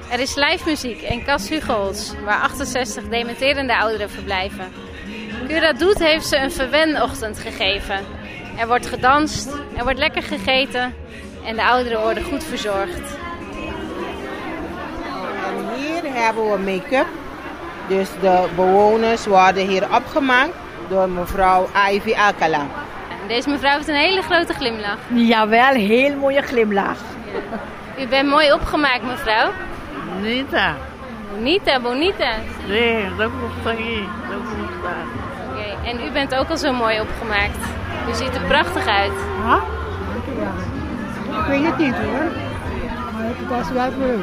Er is live muziek in Cas Hugols, waar 68 dementerende ouderen verblijven. Curadoet heeft ze een verwenochtend gegeven. Er wordt gedanst, er wordt lekker gegeten en de ouderen worden goed verzorgd. En hier hebben we make-up. Dus de bewoners worden hier opgemaakt door mevrouw Ivy Alcala. Deze mevrouw heeft een hele grote glimlach. Jawel, heel mooie glimlach. Ja. U bent mooi opgemaakt, mevrouw. Bonita. Bonita. Nee, dat hoeft niet. Dat hoeft niet. Oké, en u bent ook al zo mooi opgemaakt. U ziet er prachtig uit. Ja? Ik weet het niet hoor. Maar het was wel leuk.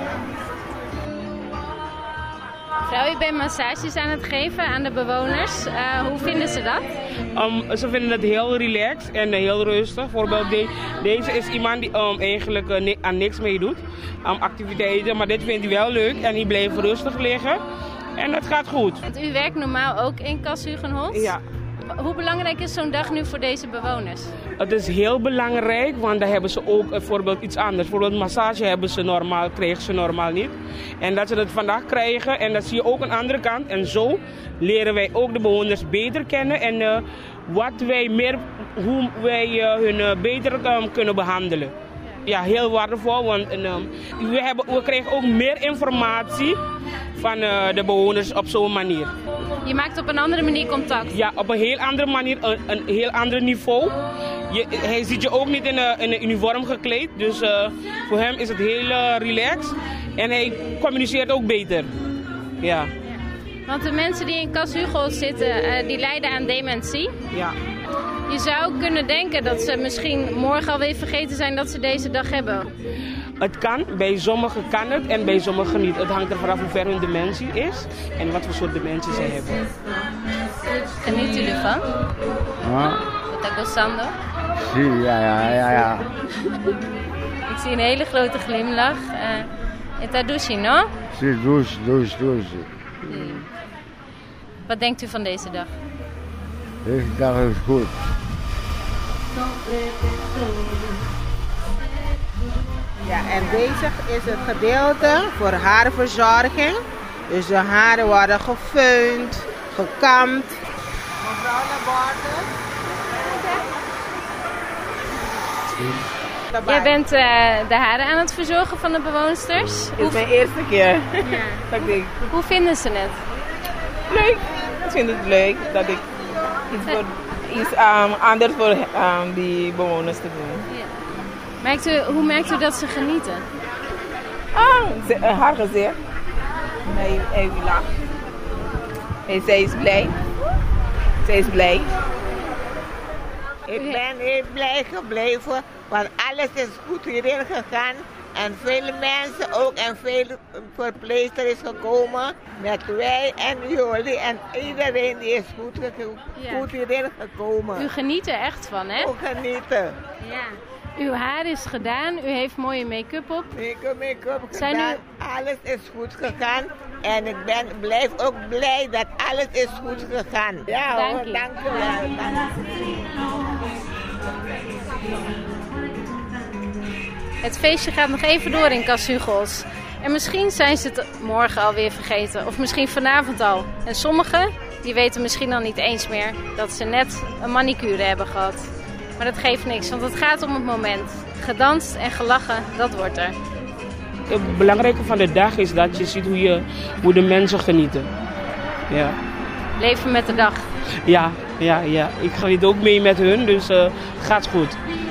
Mevrouw, u bent massages aan het geven aan de bewoners. Hoe vinden ze dat? Ze vinden het heel relaxed en heel rustig. Bijvoorbeeld deze is iemand die eigenlijk aan niks meedoet. Activiteiten, maar dit vindt hij wel leuk en hij bleef rustig liggen. En het gaat goed. Want u werkt normaal ook in Cas Hugenholz? Ja. Hoe belangrijk is zo'n dag nu voor deze bewoners? Het is heel belangrijk, want dan hebben ze ook bijvoorbeeld iets anders. Bijvoorbeeld massage kregen ze normaal niet. En dat ze het vandaag krijgen en dat zie je ook aan de andere kant. En zo leren wij ook de bewoners beter kennen en hoe wij hun beter kunnen behandelen. Ja, heel waardevol, want we krijgen ook meer informatie van de bewoners op zo'n manier. Je maakt op een andere manier contact? Ja, op een heel andere manier, een heel ander niveau. Hij ziet je ook niet in een uniform gekleed, dus voor hem is het heel relaxed en hij communiceert ook beter. Ja. Want de mensen die in Cas Hugenholz zitten, die lijden aan dementie. Ja. Je zou kunnen denken dat ze misschien morgen alweer vergeten zijn dat ze deze dag hebben. Het kan, bij sommigen kan het en bij sommigen niet. Het hangt er vanaf hoe ver hun dementie is en wat voor soort dementie ze hebben. Geniet u ervan? Ja. Está gostando? Ja. Ik zie een hele grote glimlach. Está douche, no? Sí, douche. Wat denkt u van deze dag? Deze dag is goed. Ja, en deze is het gedeelte voor haarverzorging. Dus de haren worden gefeund, gekamd. Mevrouw Labarde. Jij bent de haren aan het verzorgen van de bewoonsters. Dit is mijn eerste keer. Ja. Dat ik denk, Hoe vinden ze het? leuk. Ik vind het leuk dat ik iets anders voor die bewoners te doen. Ja. Hoe merkt u dat ze genieten? Haar gezicht. Hij lacht. En zij is blij. Ik ben heel blij gebleven, want alles is goed hierin gegaan. En vele mensen ook en veel verpleegster is gekomen met wij en jullie en iedereen die is goed hierin gekomen. U geniet er echt van, hè? Ook genieten. Ja. Uw haar is gedaan, u heeft mooie make-up op. Make-up gedaan, alles is goed gegaan. En ik blijf ook blij dat alles is goed gegaan. Ja Dank hoor, u. dank u wel. Het feestje gaat nog even door in Cas Hugenholz. En misschien zijn ze het morgen alweer vergeten. Of misschien vanavond al. En sommigen, die weten misschien al niet eens meer dat ze net een manicure hebben gehad. Maar dat geeft niks, want het gaat om het moment. Gedanst en gelachen, dat wordt er. Het belangrijke van de dag is dat je ziet hoe de mensen genieten. Ja. Leven met de dag. Ja. Ik geniet ook mee met hun, dus het gaat goed.